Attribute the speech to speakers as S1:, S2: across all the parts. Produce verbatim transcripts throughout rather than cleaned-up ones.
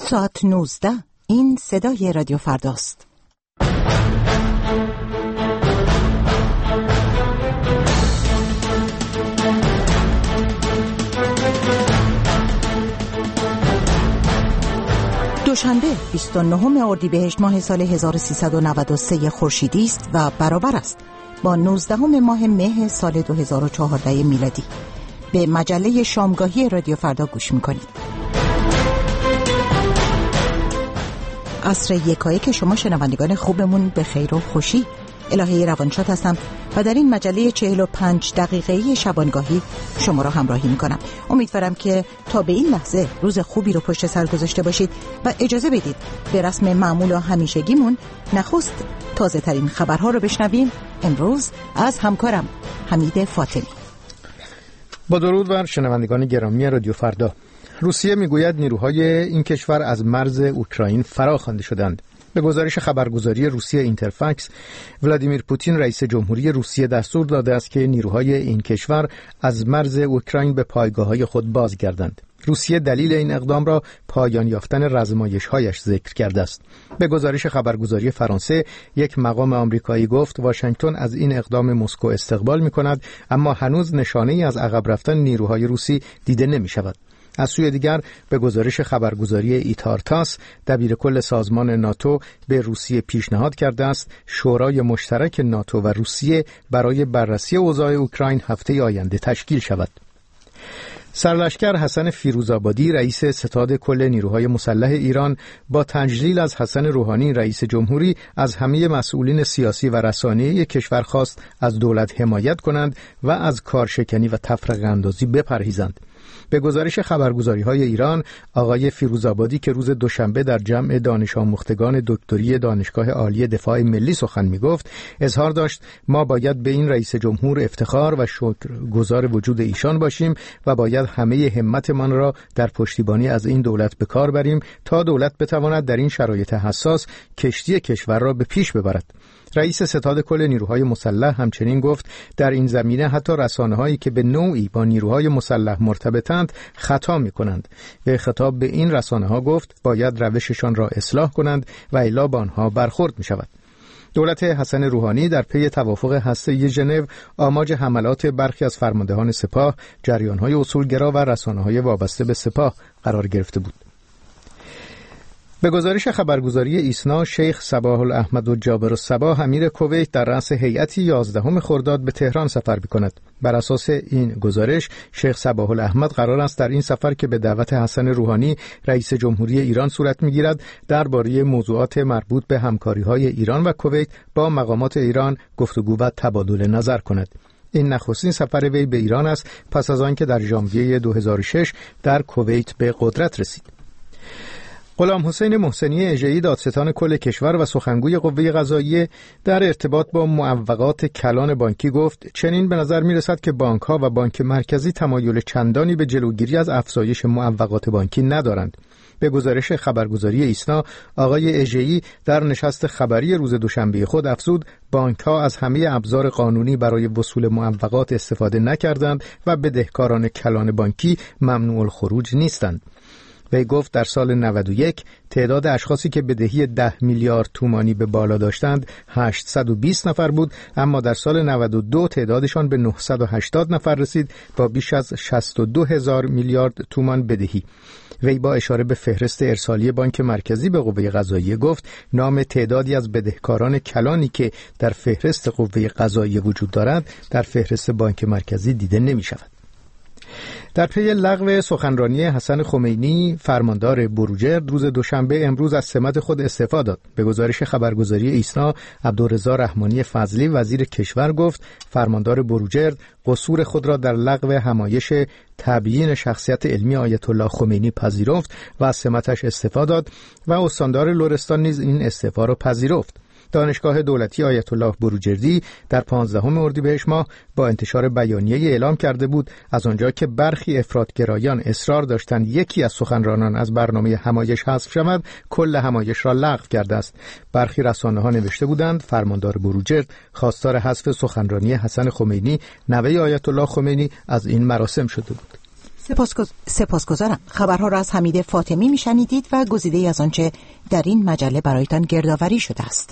S1: ساعت نوزده. این صدای رادیو فرداست. دوشنبه بیست و نهم اردیبهشت ماه سال هزار و سیصد و نود و سه خورشیدی است و برابر است با نوزدهم ماه مه سال دو هزار و چهارده میلادی. به مجله شامگاهی رادیو فردا گوش می‌کنید. عصر یکایی که شما شنوندگان خوبمون به خیر و خوشی. الهه روانشاد هستم و در این مجله چهل و پنج دقیقه‌ای شبانگاهی شما را همراهی می‌کنم. امیدوارم که تا به این لحظه روز خوبی رو پشت سر گذاشته باشید و اجازه بدید به رسم معمول و همیشگیمون نخست تازه ترین خبرها رو بشنویم. امروز از همکارم حمید فاطمی.
S2: با درود بر شنوندگان گرامی رادیو فردا. روسیه میگوید نیروهای این کشور از مرز اوکراین فرا خوانده شدند. به گزارش خبرگزاری روسیه اینترفکس، ولادیمیر پوتین رئیس جمهوری روسیه دستور داده است که نیروهای این کشور از مرز اوکراین به پایگاه‌های خود بازگردند. روسیه دلیل این اقدام را پایان یافتن رزمایش‌هایش ذکر کرده است. به گزارش خبرگزاری فرانسه، یک مقام آمریکایی گفت واشنگتن از این اقدام مسکو استقبال می‌کند، اما هنوز نشانه‌ای از عقب رفتن نیروهای روسی دیده نمی‌شود. از سوی دیگر به گزارش خبرگزاری ایتارتاس، دبیرکل سازمان ناتو به روسیه پیشنهاد کرده است شورای مشترک ناتو و روسیه برای بررسی اوضاع اوکراین هفته آینده تشکیل شود. سرلشکر حسن فیروزآبادی رئیس ستاد کل نیروهای مسلح ایران با تجلیل از حسن روحانی رئیس جمهوری از همه مسئولین سیاسی و رسانه‌ای کشور خواست از دولت حمایت کنند و از کارشکنی و تفرقه اندازی بپرهیزند. به گزارش خبرگزاری‌های ایران، آقای فیروزآبادی که روز دوشنبه در جمع دانش آموختگان دکتری دانشگاه عالی دفاع ملی سخن می‌گفت، اظهار داشت ما باید به این رئیس جمهور افتخار و شکرگزار وجود ایشان باشیم و باید همه همتمان را در پشتیبانی از این دولت به کار بریم تا دولت بتواند در این شرایط حساس کشتی کشور را به پیش ببرد. رئیس ستاد کل نیروهای مسلح همچنین گفت در این زمینه حتی رسانه‌هایی که به نوعی با نیروهای مسلح مرتبطند خطا می‌کنند. به خطاب به این رسانه‌ها گفت باید روششان را اصلاح کنند و الا با آنها برخورد می‌شود. دولت حسن روحانی در پی توافق هسته‌ای ژنو آماج حملات برخی از فرماندهان سپاه، جریان‌های اصولگرا و رسانه‌های وابسته به سپاه قرار گرفته بود. به گزارش خبرگزاری ایسنا، شیخ صباح الاحمد و جابر الصباح امیر کویت در رأس هیئتی یازدهم خرداد به تهران سفر می‌کند. بر اساس این گزارش، شیخ صباح الاحمد قرار است در این سفر که به دعوت حسن روحانی رئیس جمهوری ایران صورت می‌گیرد، درباره موضوعات مربوط به همکاری‌های ایران و کویت با مقامات ایران گفتگو و تبادل نظر کند. این نخستین سفر وی به ایران است پس از آنکه در ژانویه دو هزار و شش در کویت به قدرت رسید. غلام حسین محسنی اژه‌ای دادستان کل کشور و سخنگوی قوه قضاییه در ارتباط با معوقات کلان بانکی گفت چنین به نظر می‌رسد که بانک‌ها و بانک مرکزی تمایل چندانی به جلوگیری از افزایش معوقات بانکی ندارند. به گزارش خبرگزاری ایسنا، آقای اژه‌ای در نشست خبری روز دوشنبه خود افزود بانک‌ها از همه ابزار قانونی برای وصول معوقات استفاده نکردند و بدهکاران کلان بانکی ممنوع الخروج نیستند. وی گفت در سال نود و یک تعداد اشخاصی که بدهی ده میلیارد تومانی به بالا داشتند هشتصد و بیست نفر بود، اما در سال نود و دو تعدادشان به نهصد و هشتاد نفر رسید با بیش از شصت و دو هزار میلیارد تومان بدهی. وی با اشاره به فهرست ارسالی بانک مرکزی به قوه قضاییه گفت نام تعدادی از بدهکاران کلانی که در فهرست قوه قضاییه وجود دارد در فهرست بانک مرکزی دیده نمی شود. در پی لغو سخنرانی حسن خمینی، فرماندار بروجرد روز دوشنبه امروز از سمت خود استعفا داد. به گزارش خبرگزاری ایسنا، عبدالرضا رحمانی فضلی وزیر کشور گفت فرماندار بروجرد قصور خود را در لغو همایش تبیین شخصیت علمی آیت الله خمینی پذیرفت و از سمتش استعفا داد و استاندار لرستان نیز این استعفا را پذیرفت. دانشگاه دولتی آیت الله بروجردی در پانزدهم اردیبهشت ماه با انتشار بیانیه اعلام کرده بود از آنجا که برخی افراطگرایان اصرار داشتند یکی از سخنرانان از برنامه همایش حذف شود، کل همایش را لغو کرده است. برخی رسانه‌ها نوشته بودند فرماندار بروجرد خواستار حذف سخنرانی حسن خمینی نوه آیت الله خمینی از این مراسم شده بود.
S1: سپاسگز... سپاسگزارم. خبرها را از حمید فاطمی میشنیدید و گزیده‌ای از آنچه در این مجله برایتان گردآوری شده است.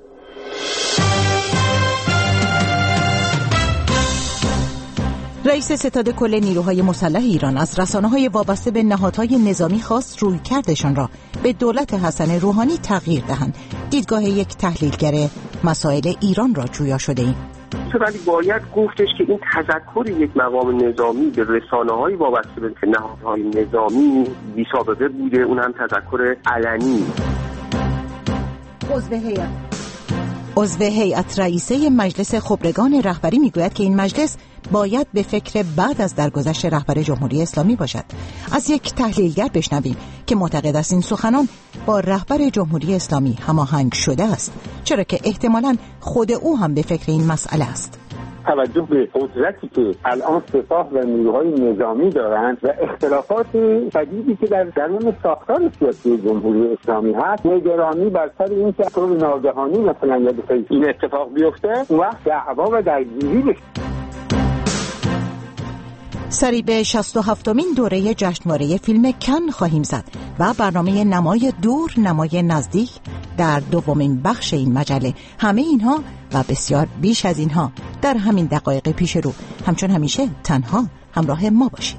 S1: رئیس ستاد کل نیروهای مسلح ایران از رسانه‌های وابسته به نهادهای نظامی خواست رویکردشان را به دولت حسن روحانی تغییر دهند. دیدگاه یک تحلیلگر مسائل ایران را جویا شده ایم.
S3: ولی باید گفتش که این تذکر یک مقام نظامی به رسانه‌های وابسته به نهادهای نظامی بی‌سابقه بوده، اون هم تذکر علنی.
S1: عضو هیئت عضو هیئت رئیسه مجلس خبرگان رهبری میگوید که این مجلس باید به فکر بعد از درگذشت رهبر جمهوری اسلامی باشد. از یک تحلیلگر بشنویم که معتقد است این سخنان با رهبر جمهوری اسلامی هماهنگ شده است، چرا که احتمالاً خود او هم به فکر این مسئله است.
S4: توجه به قدرتی که الان سپاه و نیروهای نظامی دارند و اختلافات شدیدی که در درون ساختار سیاسی جمهوری اسلامی هست، نگرانی بر سر این که طور ناگهانی مثلا یاد این اتفاق بیفته، اون وقت دعوا و درگیری بشه.
S1: سری به شصت و هفتمین دوره جشنواره فیلم کن خواهیم زد و برنامه نمای دور نمای نزدیک در دومین بخش این مجله. همه اینها و بسیار بیش از اینها در همین دقایق پیش رو. همچون همیشه تنها همراه ما باشید.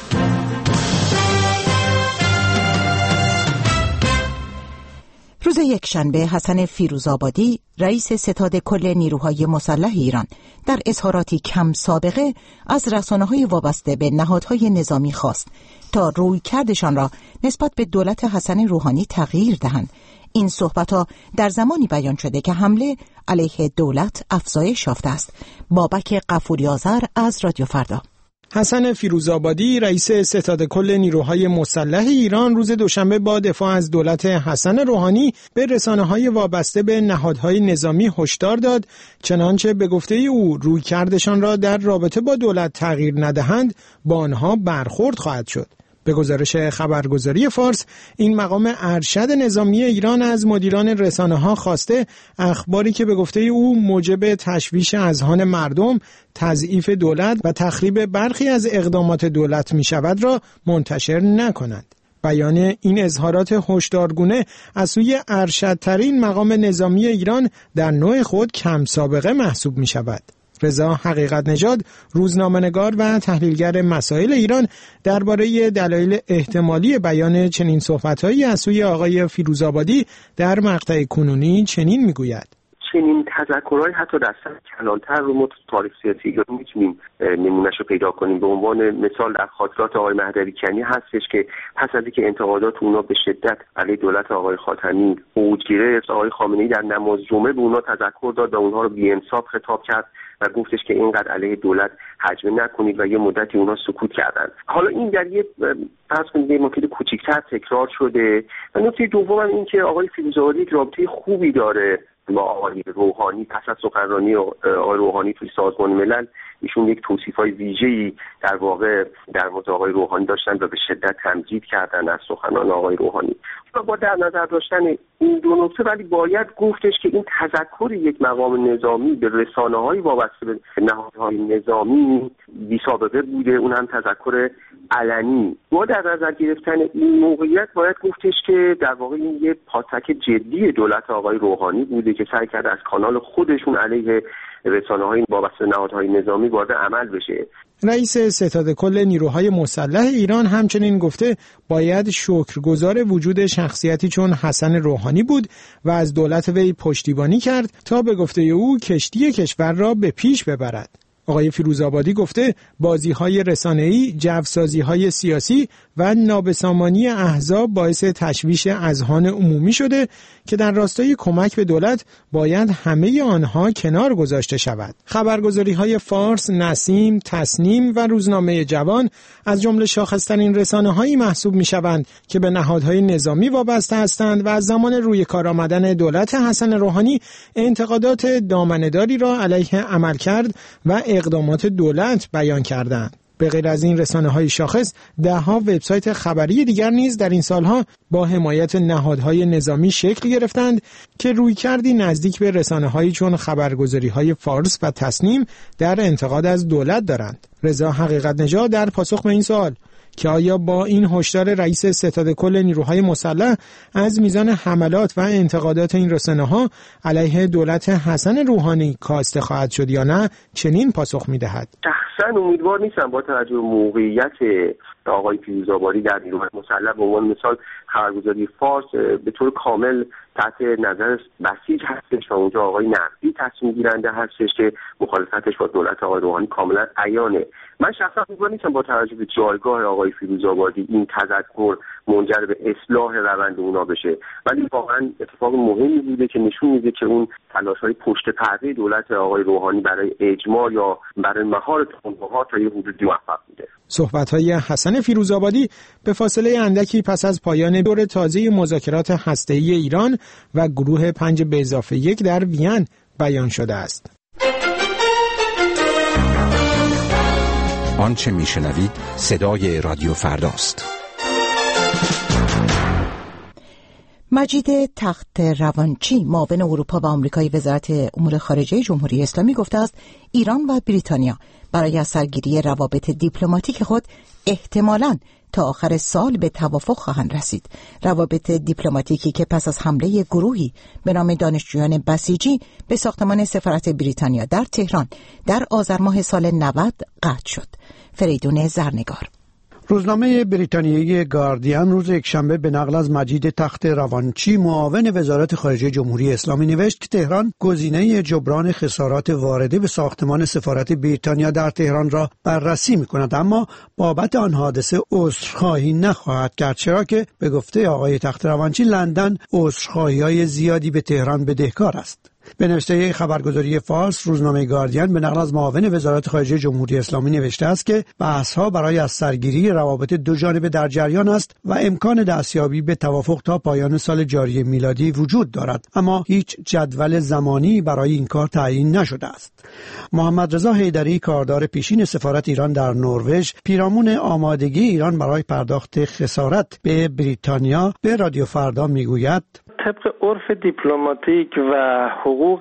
S1: روز یکشنبه حسن فیروزآبادی رئیس ستاد کل نیروهای مسلح ایران در اظهاراتی کم سابقه از رسانه‌های وابسته به نهادهای نظامی خواست تا رویکردشان را نسبت به دولت حسن روحانی تغییر دهند. این صحبت‌ها در زمانی بیان شده که حمله علیه دولت افزایش یافته است. بابک غفوری آذر از رادیو فردا.
S5: حسن فیروزآبادی رئیس ستاد کل نیروهای مسلح ایران روز دوشنبه با دفاع از دولت حسن روحانی به رسانه‌های وابسته به نهادهای نظامی هشدار داد، چنانچه به گفته او رویکردشان را در رابطه با دولت تغییر ندهند با آنها برخورد خواهد شد. به گزارش خبرگزاری فارس، این مقام ارشد نظامی ایران از مدیران رسانه‌ها خواسته اخباری که به گفته او موجب تشویش اذهان مردم، تضعیف دولت و تخریب برخی از اقدامات دولت می شود را منتشر نکنند. بیان این اظهارات هشدارگونه از سوی ارشدترین مقام نظامی ایران در نوع خود کم سابقه محسوب می شود. رضا حقیقت نژاد، روزنامه‌نگار و تحلیلگر مسائل ایران، درباره دلایل احتمالی بیان چنین صحبت‌هایی از سوی آقای فیروزآبادی در مقطع کنونی چنین می‌گوید:
S3: چنین تذکرهای حتی در سطح کلانتر رو ما تو تاریخ سیاسی ایران میتونیم نمونه‌اش رو پیدا کنیم. به عنوان مثال در خاطرات آقای مهدوی کنی هستش که پس از اینکه انتقادات اونا به شدت علیه دولت آقای خاتمی اوج گرفت، آقای خامنه‌ای در نماز جمعه به اونا تذکر داد و اونها رو بی‌انصاف خطاب کرد و گفتش که اینقدر علیه دولت هجمه نکنید و یه مدتی اونا سکوت کردن. حالا این در یه فرض کنید یه مدت کوچیک‌تر تکرار شده. و نکته دوم هم این که آقای فیروزآبادی یک رابطه خوبی داره با آقای روحانی. پس از سخنرانی آقای روحانی توی سازمان ملل ایشون یک توصیف‌های ویژه‌ای در واقع در مورد آقای روحانی داشتن و به شدت تمجید کردن از سخنان آقای روحانی. با در نظر داشتن این دو نکته ولی باید گفتش که این تذکر یک مقام نظامی به رسانه‌های وابسته به نهادهای نظامی بی‌سابقه بوده، اون هم تذکر علنی. با در نظر گرفتن این موقعیت باید گفتش که در واقع این یه پاتک جدی دولت آقای روحانی بوده که سعی کرده از کانال خودشون علیه رسانه‌های وابسته به نهادهای نظامی وارد عمل بشه.
S5: رئیس ستاد کل نیروهای مسلح ایران همچنین گفته باید شکرگزار وجود شخصیتی چون حسن روحانی بود و از دولت وی پشتیبانی کرد تا به گفته او کشتی کشور را به پیش ببرد. آقای فیروزآبادی گفته بازی‌های رسانه‌ای، جوسازی‌های سیاسی و نابسامانی احزاب باعث تشویش اذهان عمومی شده که در راستای کمک به دولت باید همه آنها کنار گذاشته شود. خبرگزاری‌های فارس، نسیم، تسنیم و روزنامه جوان از جمله شاخص‌ترین رسانه‌هایی محسوب می‌شوند که به نهادهای نظامی وابسته هستند و از زمان روی کار آمدن دولت حسن روحانی انتقادات دامنه‌داری را علیه عملکرد و اقدامات دولت بیان کردند. به غیر از این رسانه‌های شاخص، ده‌ها وبسایت خبری دیگر نیز در این سالها با حمایت نهادهای نظامی شکل گرفتند که رویکردی نزدیک به رسانه‌هایی چون خبرگزاری‌های فارس و تسنیم در انتقاد از دولت دارند. رضا حقیقت نژاد در پاسخ به این سوال که آیا با این هشدار رئیس ستاد کل نیروهای مسلح از میزان حملات و انتقادات این رسانه‌ها علیه دولت حسن روحانی کاسته خواهد شد یا نه، چنین پاسخ می‌دهد.
S3: شخصا امیدوار نیستم با توجه به موقعیت آقای فیروزآبادی در نیروهای مسلح. به عنوان مثال خبرگزاری فارس به طور کامل تحت نظر بسیج هستش و اونجا آقای نقدی تصمیم گیرنده هستش که مخالفتش با دولت آقای روحانی کاملا عیانه. من شخصا امیدوار نیستم با توجه به جایگاه آقای فیروزآبادی این تذکر منجر به اصلاح روند اونا بشه، ولی واقعا اتفاق مهمی بوده که نشون میده که اون تلاش‌های پشت پرده دولت آقای روحانی برای اجماع یا برای مهار تندروها تا یه حدودی موفق بوده.
S5: صحبت‌های حسن فیروزآبادی به فاصله اندکی پس از پایان دور تازه مذاکرات هسته‌ای ایران و گروه پنج به اضافه یک در وین بیان شده است.
S6: آنچه میشنوید صدای رادیو فرداست.
S1: مجید تخت روانچی، معاون اروپا و آمریکایی وزارت امور خارجه جمهوری اسلامی، گفته است ایران و بریتانیا برای از سرگیری روابط دیپلماتیک خود احتمالاً تا آخر سال به توافق خواهند رسید. روابط دیپلماتیکی که پس از حمله گروهی به نام دانشجویان بسیجی به ساختمان سفارت بریتانیا در تهران در آذر ماه سال نود قطع شد. فریدون زرنگار.
S7: روزنامه بریتانیایی گاردین روز یکشنبه به نقل از مجید تخت روانچی، معاون وزارت خارجه جمهوری اسلامی، نوشت که تهران گزینه جبران خسارات وارده به ساختمان سفارت بریتانیا در تهران را بررسی می‌کند، اما بابت آن حادثه عذرخواهی نخواهد کرد، چرا که به گفته آقای تخت روانچی لندن عذرخواهی‌های زیادی به تهران بدهکار است. به نوشته خبرگزاری فارس، روزنامه گاردین به نقل از معاون وزارت خارجه جمهوری اسلامی نوشته است که بحث‌ها برای از سرگیری روابط دو جانبه در جریان است و امکان دستیابی به توافق تا پایان سال جاری میلادی وجود دارد، اما هیچ جدول زمانی برای این کار تعیین نشده است. محمد رضا حیدری، کاردار پیشین سفارت ایران در نروژ، پیرامون آمادگی ایران برای پرداخت خسارت به بریتانیا به رادیو فردا میگوید:
S8: طبق عرف دیپلماتیک و حقوق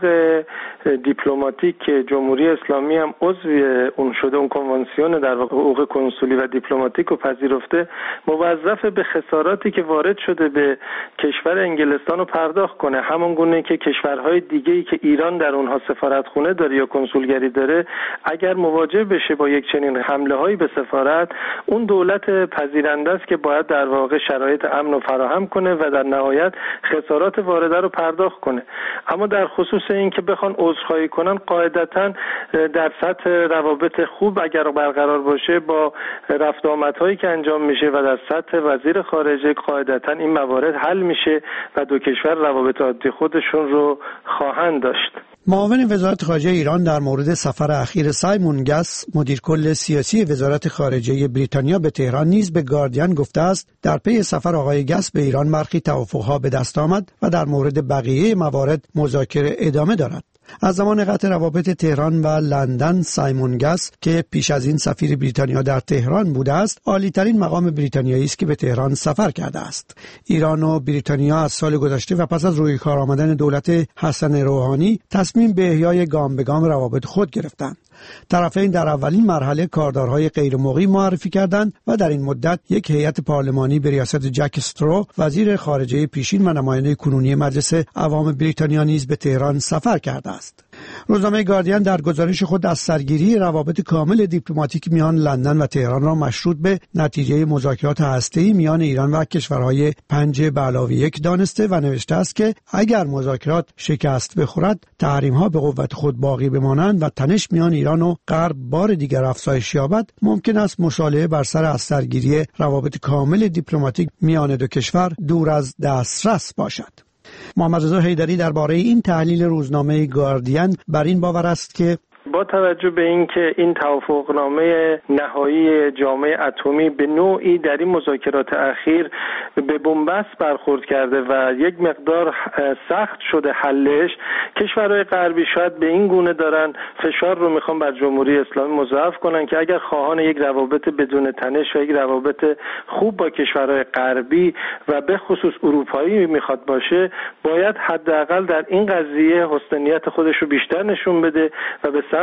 S8: دیپلماتیک که جمهوری اسلامی هم عضو اون شده، اون کنوانسیون در واقع حقوق کنسولی و دیپلماتیک رو پذیرفته، موظف به خساراتی که وارد شده به کشور انگلستان رو پرداخت کنه، همون گونه که کشورهای دیگه‌ای که ایران در اونها سفارتخونه داره یا کنسولگری داره، اگر مواجه بشه با یک چنین حمله‌هایی به سفارت، اون دولت پذیرنده است که باید در واقع شرایط امن رو فراهم کنه و در نهایت خسارات وارده رو پرداخت کنه. اما در خصوص این که بخوان عذرخواهی کنن، قاعدتاً در سطح روابط خوب اگر برقرار باشه با رفت آمدهایی که انجام میشه و در سطح وزیر خارجه، قاعدتاً این موارد حل میشه و دو کشور روابط عادی خودشون رو خواهند داشت.
S7: معاون وزارت خارجه ایران در مورد سفر اخیر سایمون گس، مدیر کل سیاسی وزارت خارجه بریتانیا به تهران، نیز به گاردین گفته است در پی سفر آقای گس به ایران برخی توافقها به دست آمد و در مورد بقیه موارد مذاکره ادامه دارد. از زمان قطع روابط تهران و لندن، سایمون گس که پیش از این سفیر بریتانیا در تهران بوده است، عالی‌ترین مقام بریتانیایی است که به تهران سفر کرده است. ایران و بریتانیا از سال گذشته و پس از روی کار آمدن دولت حسن روحانی تصمیم به احیای گام به گام روابط خود گرفتند. طرفین در اولین مرحله کاردارهای غیرمقیم معرفی کردند و در این مدت یک هیئت پارلمانی به ریاست جک استرو، وزیر خارجه پیشین و نماینده کنونی مجلس عوام بریتانیا، نیز به تهران سفر کرده است. روزنامه گاردین در گزارش خود از سرگیری روابط کامل دیپلماتیک میان لندن و تهران را مشروط به نتیجه مذاکرات هسته‌ای میان ایران و کشورهای پنج به علاوه یک دانسته و نوشته است که اگر مذاکرات شکست بخورد، تحریم‌ها به قوت خود باقی بمانند و تنش میان ایران و غرب بار دیگر افزایش یابد، ممکن است مصالحه بر سر از سرگیری روابط کامل دیپلماتیک میان دو کشور دور از دسترس باشد. محمد رضا حیدری درباره این تحلیل روزنامه گاردین بر این باور است که
S8: با توجه به اینکه این توافقنامه نهایی جامعه اتمی به نوعی در این مذاکرات اخیر به بنبست برخورد کرده و یک مقدار سخت شده حلش، کشورهای غربی شاید به این گونه دارن فشار رو میخوان بر جمهوری اسلامی مضاعف کنن که اگر خواهان یک روابط بدون تنش و یک روابط خوب با کشورهای غربی و به خصوص اروپایی میخواد باشه، باید حداقل در این قضیه حسن نیت خودش رو بیشتر نشون بده و به سمت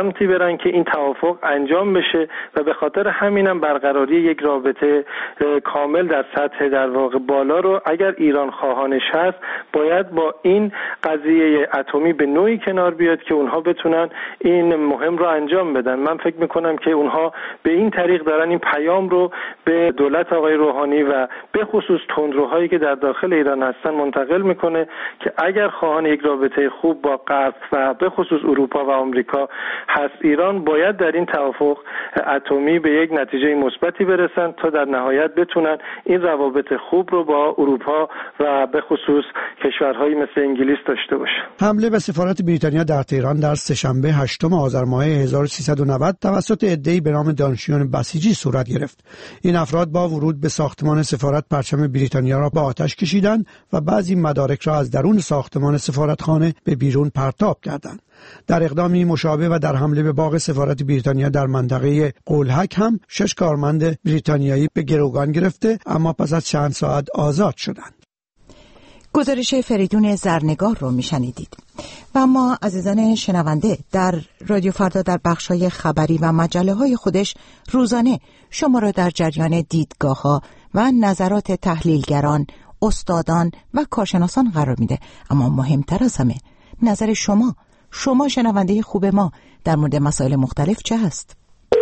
S8: سمتی برن که این توافق انجام بشه و به خاطر همینم برقراری یک رابطه کامل در سطح در واقع بالا رو اگر ایران خواهانش هست باید با این قضیه اتمی به نوعی کنار بیاد که اونها بتونن این مهم رو انجام بدن. من فکر میکنم که اونها به این طریق دارن این پیام رو به دولت آقای روحانی و به خصوص تندروهایی که در داخل ایران هستن منتقل میکنه که اگر خواهان یک رابطه خوب با غرب و به خصوص اروپا و آمریکا هست، ایران باید در این توافق اتمی به یک نتیجه مثبتی برسن تا در نهایت بتونن این روابط خوب رو با اروپا و به خصوص کشورهایی مثل انگلیس داشته باشن.
S7: حمله به سفارت بریتانیا در تهران در سه‌شنبه هشتم آذر ماه هزار و سیصد و نود توسط عده‌ای به نام دانشجویان بسیجی صورت گرفت. این افراد با ورود به ساختمان سفارت پرچم بریتانیا را به آتش کشیدند و بعضی مدارک را از درون ساختمان سفارتخانه به بیرون پرتاب کردند. در اقدامی مشابه و در حمله به باغ سفارت بریتانیا در منطقه قلهک هم شش کارمند بریتانیایی به گروگان گرفته اما پس از چند ساعت آزاد شدند.
S1: گزارش فریدون زرنگار رو میشنیدید. و ما عزیزان شنونده در رادیو فردا در بخش‌های خبری و مجله‌های خودش روزانه شما را در جریان دیدگاه‌ها و نظرات تحلیلگران، استادان و کارشناسان قرار میده. اما مهمتر از همه نظر شما شما شنونده خوب ما در مورد مسائل مختلف چه هست؟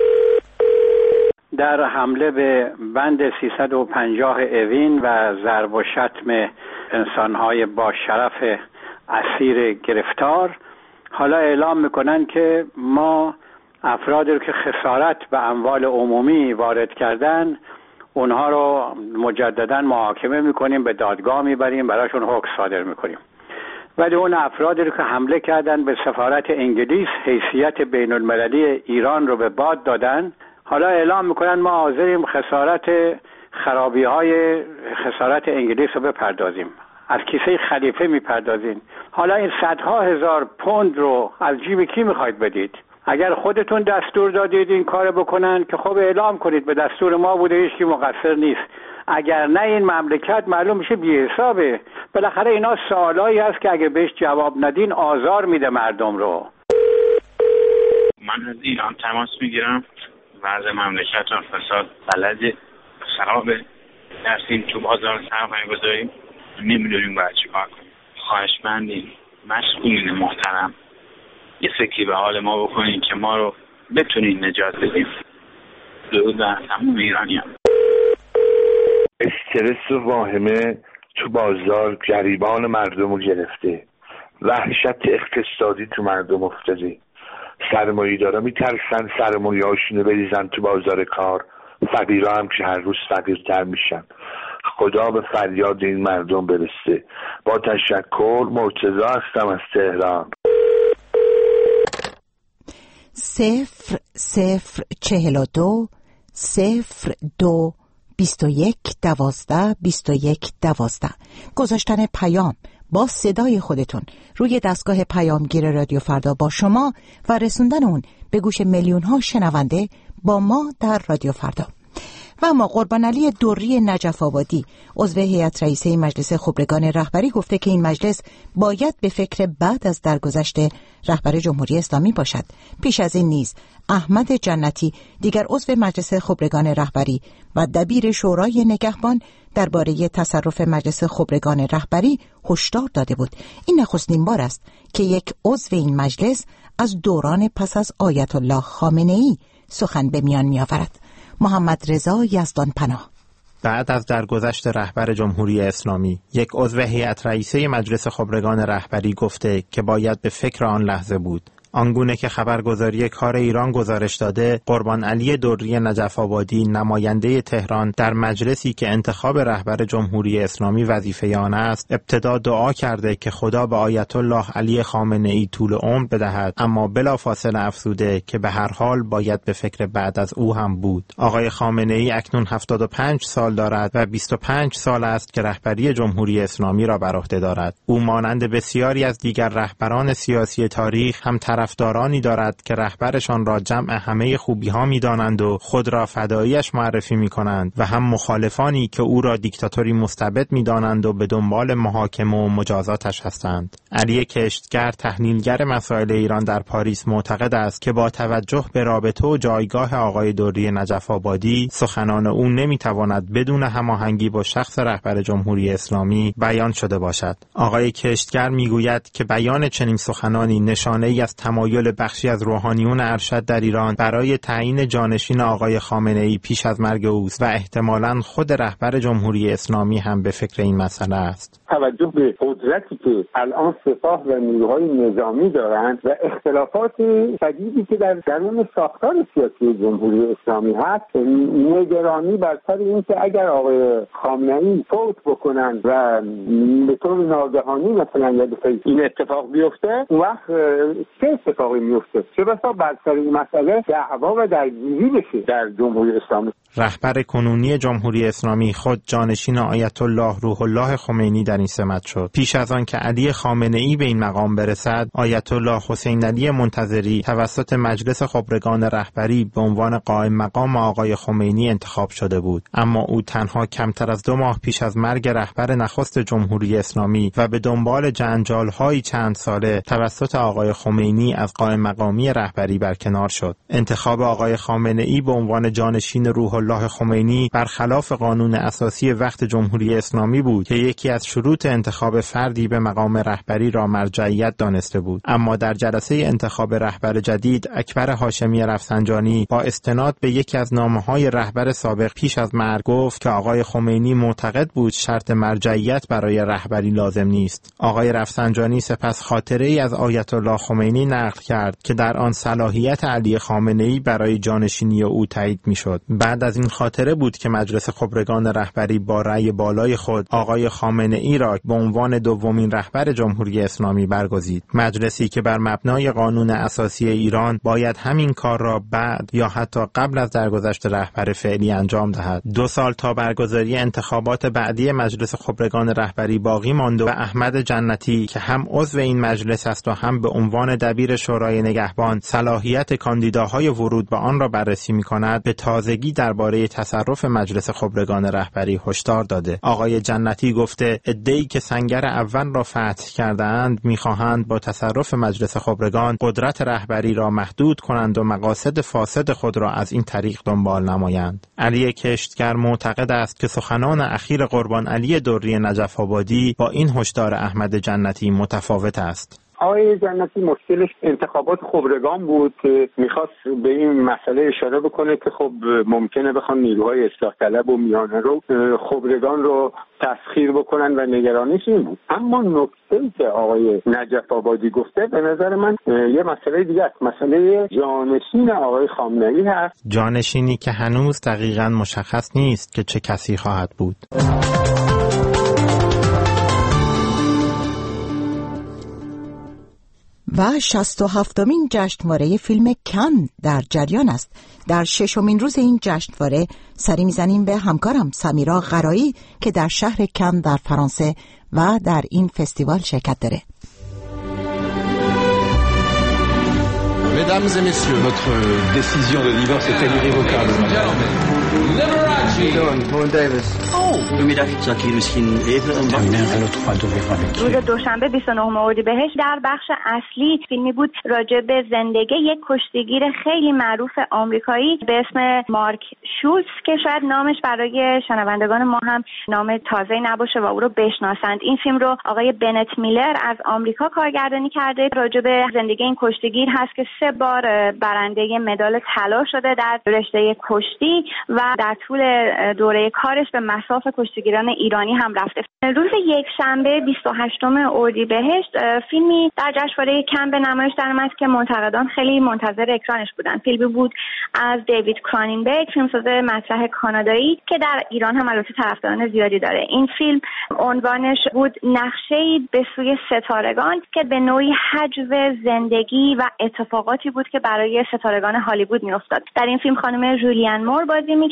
S9: در حمله به بند سیصد و پنجاه اوین و ضرب و شتم انسانهای با شرف اسیر گرفتار، حالا اعلام میکنن که ما افرادی رو که خسارت به اموال عمومی وارد کردن اونها رو مجددا محاکمه میکنیم، به دادگاه میبریم، براشون حکم صادر میکنیم. ولی اون افرادی رو که حمله کردن به سفارت انگلیس حیثیت بین المللی ایران رو به باد دادن، حالا اعلام میکنن ما حاضریم خسارت خرابی های خسارت انگلیس رو بپردازیم، از کیسه خلیفه میپردازین. حالا این صدها هزار پوند رو از جیب کی میخواید بدید؟ اگر خودتون دستور دادید این کار بکنن که خب اعلام کنید به دستور ما بوده، هیچ کی مقصر نیست. اگر نه این مملکت معلوم میشه بی‌حسابه. بالاخره اینا سوالایی هست که اگه بهش جواب ندین آزار میده مردم رو.
S10: من از ایران تماس میگیرم، وضع مملکت و فساد بلد خرابه، درسیم تو بازار سرمایه گذاریم، نمیدونیم باید چی کار کنیم. خواهشمندیم مسئولین محترم یه فکری به حال ما بکنین که ما رو بتونین نجات بدیم. درود بر تمام ایرانیان.
S11: استرس و واهمه تو بازار گریبان مردم رو گرفته، وحشت اقتصادی تو مردم افتاده، سرمایه دارا میترسن سرمایه هاشونو بریزن تو بازار کار، فقیرها هم که هر روز فقیرتر میشن. خدا به فریاد این مردم برسه. با تشکر، مرتضی هستم از تهران.
S1: صفر صفر چهل و دو صفر دو بیست و یک دوازده بیست و یک دوازده. گذاشتن پیام با صدای خودتون روی دستگاه پیامگیر رادیو فردا با شما و رسوندن اون به گوش میلیون ها شنونده با ما در رادیو فردا. و ما قربان علی دوری نجف آبادی عضو هیئت رئیسه مجلس خبرگان رهبری گفته که این مجلس باید به فکر بعد از درگذشت رهبر جمهوری اسلامی باشد. پیش از این نیز احمد جنتی دیگر عضو مجلس خبرگان رهبری و دبیر شورای نگهبان درباره تصرف مجلس خبرگان رهبری هشدار داده بود. این نخستین بار است که یک عضو این مجلس از دوران پس از آیت الله خامنه‌ای سخن به میان می‌آورد. محمد رضا یزدان پناه
S12: بعد از درگذشت رهبر جمهوری اسلامی یک عضو هیئت رئیسه مجلس خبرگان رهبری گفته که باید به فکر آن لحظه بود. آنگونه که خبرگزاری کار ایران گزارش داده، قربان علی دوری نجف آبادی نماینده تهران در مجلسی که انتخاب رهبر جمهوری اسلامی وظیفه آن است، ابتدا دعا کرده که خدا به آیت الله علی خامنه ای طول عمر بدهد، اما بلافاصله افزوده که به هر حال باید به فکر بعد از او هم بود. آقای خامنه ای اکنون هفتاد و پنج سال دارد و بیست و پنج سال است که رهبری جمهوری اسلامی را بر عهده دارد. او مانند بسیاری از دیگر رهبران سیاسی تاریخ هم طرفدارانی دارد که رهبرشان را جمع همه خوبی‌ها می‌دانند و خود را فداییش معرفی می‌کنند و هم مخالفانی که او را دیکتاتوری مستبد می‌دانند و به دنبال محاکمه و مجازاتش هستند. علی کشتگر، تحلیلگر مسائل ایران در پاریس، معتقد است که با توجه به رابطه و جایگاه آقای دوری نجف آبادی، سخنان او نمی‌تواند بدون هماهنگی با شخص رهبر جمهوری اسلامی بیان شده باشد. آقای کشتگر میگوید که بیان چنین سخنانی نشانه‌ای از تمایل بخشی از روحانیون ارشد در ایران برای تعیین جانشین آقای خامنه‌ای پیش از مرگ اوست و احتمالاً خود رهبر جمهوری اسلامی هم به فکر این مسئله است.
S4: توجه به قدرتی که الان سپاه و نیروهای نظامی دارند و اختلافات شدیدی که در درون ساختار سیاسی جمهوری اسلامی هست، نگرانی بر سر این که اگر آقای خامنه‌ای فوت بکنند و به طور ناگهانی مثلا یا این اتفاق بیفته، اون وقت چه اتفاقی میفته؟ چه بسا بر سر این مسئله دعوا و درگیری بشه در جمهوری اسلامی.
S12: رهبر کنونی جمهوری اسلامی خود جانشین آیت الله روح الله خمینی در این سمت شد. پیش از آن که علی خامنه‌ای به این مقام برسد، آیت الله حسین علی منتظری توسط مجلس خبرگان رهبری به عنوان قائم مقام آقای خمینی انتخاب شده بود، اما او تنها کمتر از دو ماه پیش از مرگ رهبر نخست جمهوری اسلامی و به دنبال جنجال‌های چند ساله توسط آقای خمینی از قائم مقامی رهبری برکنار شد. انتخاب آقای خامنه‌ای به عنوان جانشین روح الله خمینی برخلاف قانون اساسی وقت جمهوری اسلامی بود که یکی از شروط انتخاب فردی به مقام رهبری را مرجعیت دانسته بود. اما در جلسه انتخاب رهبر جدید، اکبر هاشمی رفسنجانی با استناد به یکی از نامه‌های رهبر سابق پیش از مرگ گفت که آقای خمینی معتقد بود شرط مرجعیت برای رهبری لازم نیست. آقای رفسنجانی سپس خاطره‌ای از آیت الله خمینی نقل کرد که در آن صلاحیت علی خامنه‌ای برای جانشینی او تایید می‌شد. بعد از این خاطره بود که مجلس خبرگان رهبری با رأی بالای خود آقای خامنه‌ای را به عنوان دومین رهبر جمهوری اسلامی برگزید. مجلسی که بر مبنای قانون اساسی ایران باید همین کار را بعد یا حتی قبل از درگذشت رهبر فعلی انجام دهد. دو سال تا برگزاری انتخابات بعدی مجلس خبرگان رهبری باقی ماند و احمد جنتی که هم عضو این مجلس است و هم به عنوان دبیر شورای نگهبان صلاحیت کاندیداهای ورود به آن را بررسی می‌کند، به تازگی درباره تصرف مجلس خبرگان رهبری هشدار داده. آقای جنتی گفته عده‌ای که سنگر اول را فتح کرده‌اند می‌خواهند با تصرف مجلس خبرگان قدرت رهبری را محدود کنند و مقاصد فاسد خود را از این طریق دنبال نمایند. علی کشتگر معتقد است که سخنان اخیر قربان علی دوری نجف آبادی با این هشدار احمد جنتی متفاوت است.
S4: آقای جنتی مشکلش انتخابات خبرگان بود که میخواست به این مسئله اشاره بکنه که خب ممکنه بخوان نیروهای اصلاح طلب و میانه رو خبرگان رو تسخیر بکنن و نگرانیش این بود. اما نکته‌ای که آقای نجف آبادی گفته به نظر من یه مسئله دیگه است، مسئله جانشین آقای خامنه‌ای هست.
S12: جانشینی که هنوز دقیقاً مشخص نیست که چه کسی خواهد بود.
S1: و شصت و هفتمین جشنواره فیلم کن در جریان است. در ششمین روز این جشنواره سری میزنیم به همکارم سمیرا غرایی که در شهر کن در فرانسه و در این فستیوال شرکت داره.
S13: Mesdames et messieurs, notre décision de divorce est-elle irrévocable, madame?
S14: روز دوشنبه بیست و نهم اردیبهشت در بخش اصلی فیلمی بود راجع به زندگی یک کشتیگیر خیلی معروف آمریکایی به اسم مارک شولز که شاید نامش برای شنوندگان ما هم نام تازه‌ای نباشه و او رو بشناسند. این فیلم رو آقای بنت میلر از آمریکا کارگردانی کرده. راجع به زندگی این کشتیگیر هست که سه بار برنده مدال طلا شده در رشته کشتی و در طول دوره کارش به مصاف کشتیگیران ایرانی هم رفته. روز یک شنبه بیست و هشتم اردیبهشت فیلمی در جشنواره کن به نمایش درآمد که منتقدان خیلی منتظر اکرانش بودن. فیلمی بود از دیوید کرانینبرگ، فیلمساز مطرح کانادایی که در ایران هم البته طرفداران زیادی داره. این فیلم عنوانش بود نقشه‌ای به سوی ستارگان که به نوعی حجو زندگی و اتفاقاتی بود که برای ستارگان هالیوود میافتاد. در این فیلم خانم جولیان مور بازی میکرد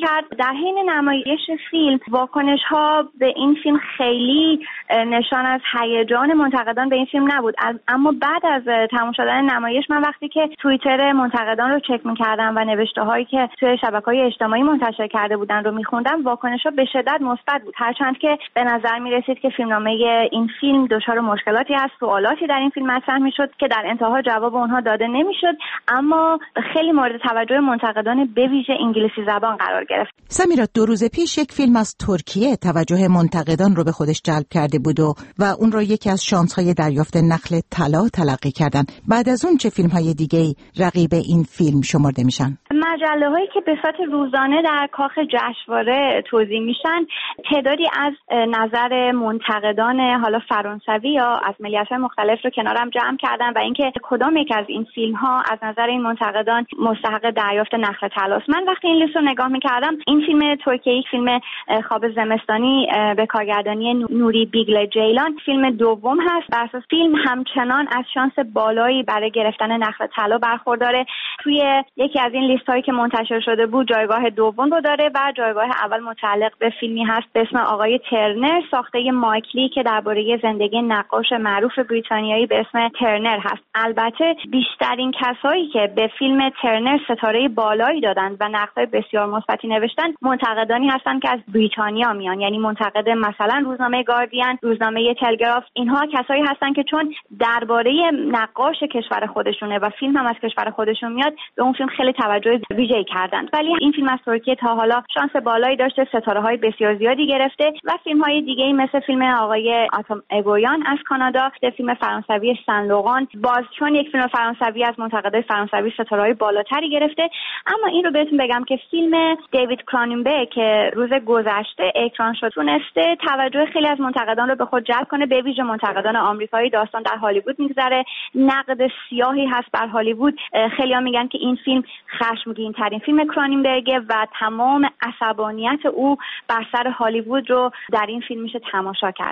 S14: کرد. در حین نمایش فیلم واکنش ها به این فیلم خیلی نشان از هیجان منتقدان به این فیلم نبود، اما بعد از تمام شدن نمایش من وقتی که توییتر منتقدان رو چک می‌کردم و نوشته هایی که توی شبکه‌های اجتماعی منتشر کرده بودن رو می‌خوندم، واکنش ها به شدت مثبت بود، هرچند که به نظر می‌رسید که فیلمنامه این فیلم دچار مشکلاتی هست، سوالاتی در این فیلم مطرح می‌شد که در انتها جواب اونها داده نمی‌شد، اما خیلی مورد توجه منتقدان به ویژه انگلیسی زبان قرار گرفت.
S1: سمیرا، دو روز پیش یک فیلم از ترکیه توجه منتقدان رو به خودش جلب کرده بود و, و اون رو یکی از شانس‌های دریافت نخل طلا تلقی کردن. بعد از اون چه فیلم‌های دیگه‌ای رقیب این فیلم شمرده میشن؟
S14: مجله‌هایی که به صورت روزانه در کاخ جشنواره توزیع میشن تعدادی از نظر منتقدان حالا فرانسوی یا از ملیت‌های مختلف رو کنارم جمع کردن و اینکه کدام یک از این فیلم‌ها از نظر این منتقدان مستحق دریافت نخل طلاست. من وقتی این لیست رو نگاه می‌کردم، این فیلم ترکیه‌ای، فیلم خواب زمستانی به کارگردانی نوری بیگل جیلان، فیلم دوم هست. بر اساس فیلم همچنان از شانس بالایی برای گرفتن نخل طلا برخورداره. توی یکی از این لیست‌هایی که منتشر شده بود جایگاه دوم رو داره و جایگاه اول متعلق به فیلمی هست به اسم آقای ترنر ساخته مایکلی که درباره زندگی نقاش معروف بریتانیایی به اسم ترنر هست. البته بیشترین کسایی که به فیلم ترنر ستاره بالایی دادند و نقدهای بسیار مثبتی نوشتن منتقدانی هستند که از بریتانیا میان، یعنی منتقد مثلا روزنامه گاردین، روزنامه تلگراف. اینها کسایی هستند که چون درباره نقاش کشور خودشونه و فیلم هم از کشور خودشون میاد، به اون فیلم خیلی توجه ویژه‌ای کردند. ولی این فیلم از ترکیه تا حالا شانس بالایی داشته، ستاره‌های بسیار زیادی گرفته و فیلم‌های دیگه‌ای مثل فیلم آقای آتام اگویان از کانادا، فیلم فرانسوی سن لوغان، باز چون یک فیلم فرانسوی از منتقدای فرانسوی ستاره‌های بالاتری گرفته. اما این رو بهتون بگم که فیلم دیوید کرانینبرگ که روز گذشته اکران شد تونسته توجه خیلی از منتقدان رو به خود جلب کنه، به ویژه منتقدان آمریکایی. داستان در هالیوود میگذره، نقد سیاهی هست بر هالیوود. خیلی‌ها میگن که این فیلم خشمگین ترین فیلم کرانینبرگ و تمام عصبانیت او بر سر هالیوود رو در این فیلم میشه تماشا کرد.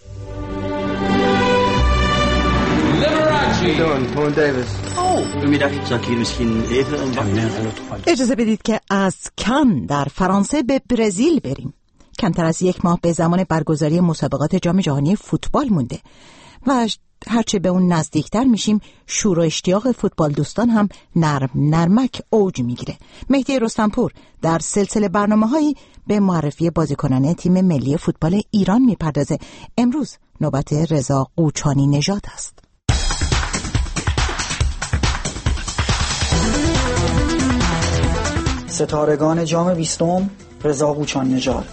S1: اجازه بدید که از کان در فرانسه به برزیل بریم. کمتر از یک ماه به زمان برگزاری مسابقات جام جهانی فوتبال مونده و هرچه به اون نزدیکتر میشیم شور و اشتیاق فوتبال دوستان هم نرم نرمک اوج میگیره. مهدی رستمپور در سلسله برنامه‌هایی به معرفی بازیکنان تیم ملی فوتبال ایران میپردازه. امروز نوبت رضا قوچانی نژاد است.
S15: ستارگان جام بیستم رضا قوچانی نژاد،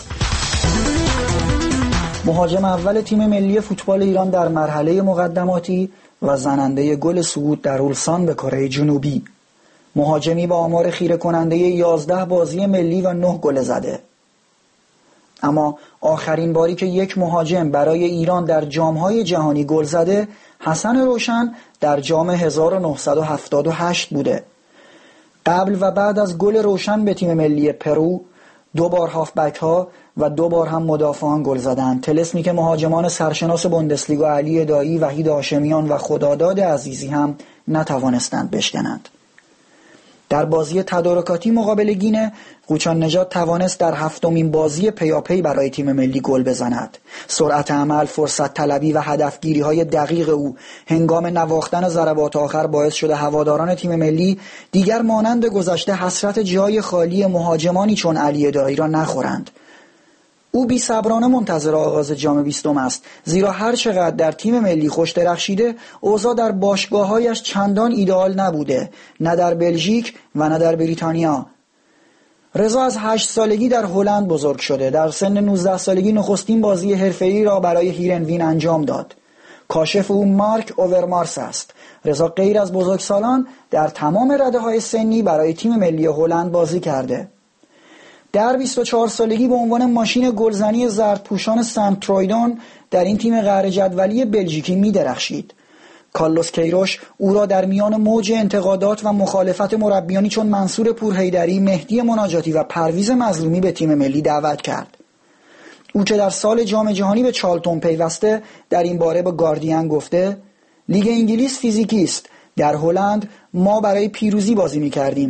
S15: مهاجم اول تیم ملی فوتبال ایران در مرحله مقدماتی و زننده گل صعود در اولسان به کره جنوبی، مهاجمی با آمار خیره کننده یازده بازی ملی و نه گل زده. اما آخرین باری که یک مهاجم برای ایران در جام‌های جهانی گل زده حسن روشن در جام هزار و نهصد و هفتاد و هشت بوده. قبل و بعد از گل روشن به تیم ملی پرو دو بار هافبک ها و دو بار هم مدافعان گل زدند. طلسمی که مهاجمان سرشناس بوندسلیگا علی دایی، وحید هاشمیان و خداداد عزیزی هم نتوانستند بشکنند. در بازی تدارکاتی مقابل گینه، قوچان نژاد توانست در هفتمین بازی پیاپی برای تیم ملی گل بزند. سرعت عمل، فرصت طلبی و هدفگیری های دقیق او هنگام نواختن ضربات آخر باعث شده هواداران تیم ملی دیگر مانند گذشته حسرت جای خالی مهاجمانی چون علی دایی را نخورند. او بی صبرانه منتظر آغاز جام بیستم است، زیرا هر چقدر در تیم ملی خوش درخشیده، اوضاع در باشگاه‌هایش چندان ایدئال نبوده، نه در بلژیک و نه در بریتانیا. رضا از هشت سالگی در هلند بزرگ شده. در سن نوزده سالگی نخستین بازی حرفه‌ای را برای هیرنوین انجام داد. کاشف او مارک اوورمارس است. رضا غیر از بزرگسالان در تمام رده‌های سنی برای تیم ملی هلند بازی کرده. در بیست و چهار سالگی به عنوان ماشین گلزنی زردپوشان سنت ترویدون در این تیم قهر جدولی بلژیکی می درخشید. کارلوس کیروش او را در میان موج انتقادات و مخالفت مربیانی چون منصور پورحیدری، مهدی مناجاتی و پرویز مظلومی به تیم ملی دعوت کرد. او که در سال جام جهانی به چارلتون پیوسته در این باره با گاردین گفته: لیگ انگلیس فیزیکی است. در هلند ما برای پیروزی بازی می کردیم،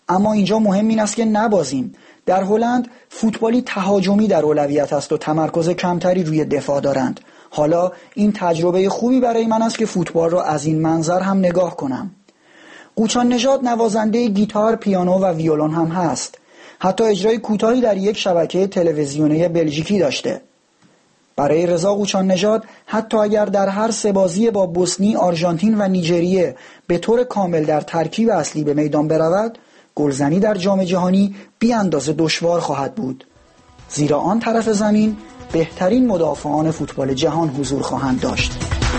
S15: اما اینجا مهم این است که نبازیم. در هلند فوتبالی تهاجمی در اولویت است و تمرکز کمتری روی دفاع دارند. حالا این تجربه خوبی برای من است که فوتبال را از این منظر هم نگاه کنم. قوچان نژاد نوازنده گیتار، پیانو و ویولون هم هست. حتی اجرای کوتاهی در یک شبکه تلویزیونی بلژیکی داشته. برای رضا قوچان نژاد حتی اگر در هر سه بازی با بوسنی، آرژانتین و نیجریه به طور کامل در ترکیب اصلی به میدان برود، گلزنی در جام جهانی بی اندازه دشوار خواهد بود، زیرا آن طرف زمین بهترین مدافعان فوتبال جهان حضور خواهند داشت.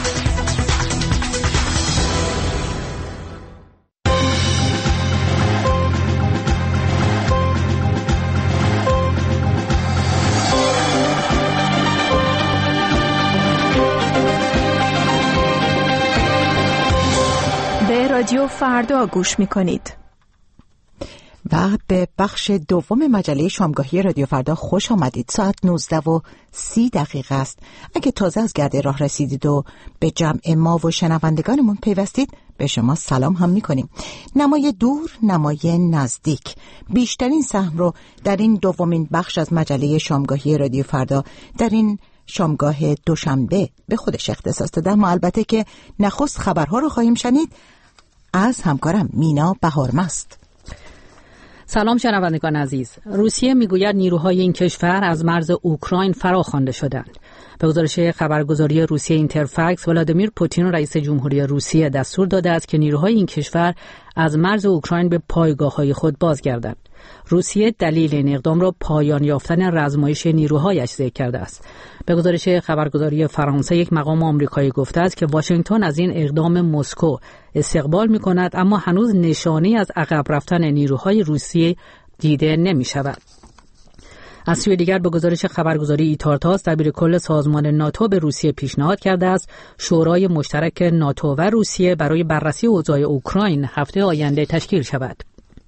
S16: به رادیو فردا گوش می‌کنید.
S1: و به بخش دوم مجله شامگاهی رادیو فردا خوش آمدید. ساعت نوزده و سی دقیقه است. اگه تازه از گرد راه رسیدید و به جمع ما و شنوندگانمون پیوستید، به شما سلام هم میکنیم. نمای دور، نمای نزدیک، بیشترین سهم رو در این دومین بخش از مجله شامگاهی رادیو فردا در این شامگاه دوشنبه به خودش اختصاص دادم. ما البته که نخست خبرها رو خواهیم شنید از همکارم مینا بهارمست.
S17: سلام شنوندگان عزیز. روسیه میگوید نیروهای این کشور از مرز اوکراین فرا خوانده شدند. به گزارش خبرگزاری روسیه اینترفکس، ولادیمیر پوتین رئیس جمهوری روسیه دستور داده است که نیروهای این کشور از مرز اوکراین به پایگاه‌های خود بازگردند. روسیه دلیل این اقدام را پایان یافتن رزمایش نیروهایش ذکر کرده است. به گزارش خبرگزاری فرانسه، یک مقام آمریکایی گفته است که واشنگتن از این اقدام مسکو استقبال می‌کند، اما هنوز نشانی از عقب رفتن نیروهای روسیه دیده نمی‌شود. از سوی دیگر به گزارش خبرگزاری ایتارتاس، دبیرکل سازمان ناتو به روسیه پیشنهاد کرده است شورای مشترک ناتو و روسیه برای بررسی اوضاع اوکراین هفته آینده تشکیل شود.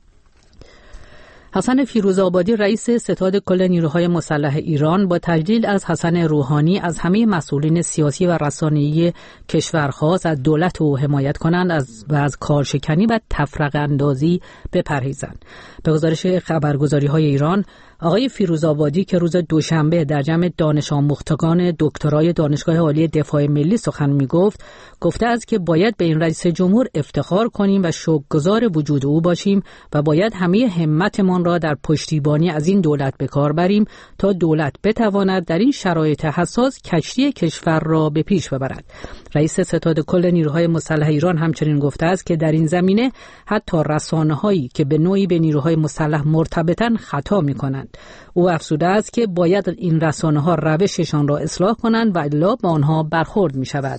S17: حسن فیروزآبادی، رئیس ستاد کل نیروهای مسلح ایران، با تجلیل از حسن روحانی از همه مسئولین سیاسی و رسانه‌ای کشور خواست از دولت او حمایت کنند از و از کارشکنی و تفرقه اندازی بپرهیزند. به گزارش خبرگزاری‌های ایران، آقای فیروزآبادی که روز دوشنبه در جمع دانش آموختگان دکترای دانشگاه عالی دفاع ملی سخن می‌گفت، گفته است که باید به این رئیس جمهور افتخار کنیم و شکرگزار وجود او باشیم و باید همه همتمان را در پشتیبانی از این دولت به کار بریم تا دولت بتواند در این شرایط حساس کشتی کشور را به پیش ببرد. رئیس ستاد کل نیروهای مسلح ایران همچنین گفته است که در این زمینه حتی رسانه‌هایی که به نوعی به نیروهای مسلح مرتبطن خطا می‌کنند. او افزوده است که باید این رسانه‌ها روششان را اصلاح کنند و الا به آنها برخورد می‌شود.